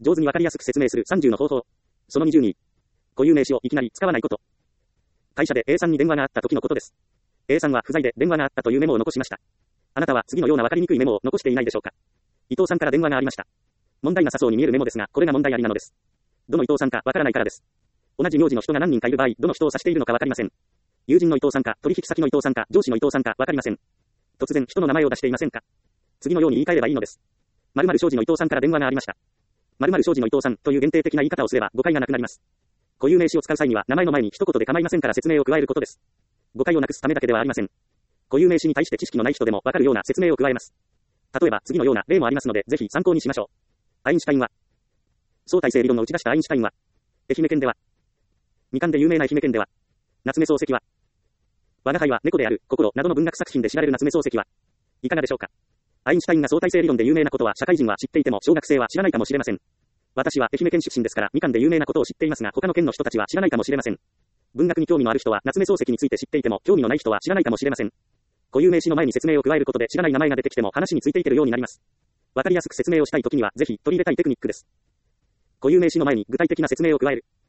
上手にわかりやすく説明する30の方法。その20に、固有名詞をいきなり使わないこと。会社で A さんに電話があった時のことです。A さんは不在で電話があったというメモを残しました。あなたは次のようなわかりにくいメモを残していないでしょうか。伊藤さんから電話がありました。問題なさそうに見えるメモですが、これが問題ありなのです。どの伊藤さんかわからないからです。同じ名字の人が何人かいる場合、どの人を指しているのかわかりません。友人の伊藤さんか、取引先の伊藤さんか、上司の伊藤さんかわかりません。突然、人の名前を出していませんか。次のように言い換えればいいのです。〇〇商事の伊藤さんから電話がありました。〇〇商事の伊藤さんという限定的な言い方をすれば誤解がなくなります。固有名詞を使う際には名前の前に一言で構いませんから説明を加えることです。誤解をなくすためだけではありません。固有名詞に対して知識のない人でもわかるような説明を加えます。例えば次のような例もありますので、ぜひ参考にしましょう。アインシュタインは、相対性理論の打ち出したアインシュタインは、愛媛県では、みかんで有名な愛媛県では、夏目漱石は、我が輩は猫である、心などの文学作品で知られる夏目漱石は、いかがでしょうか。アインシュタインが相対性理論で有名なことは社会人は知っていても小学生は知らないかもしれません。私は愛媛県出身ですからみかんで有名なことを知っていますが他の県の人たちは知らないかもしれません。文学に興味のある人は夏目漱石について知っていても興味のない人は知らないかもしれません。固有名詞の前に説明を加えることで知らない名前が出てきても話についていけるようになります。わかりやすく説明をしたいときにはぜひ取り入れたいテクニックです。固有名詞の前に具体的な説明を加える。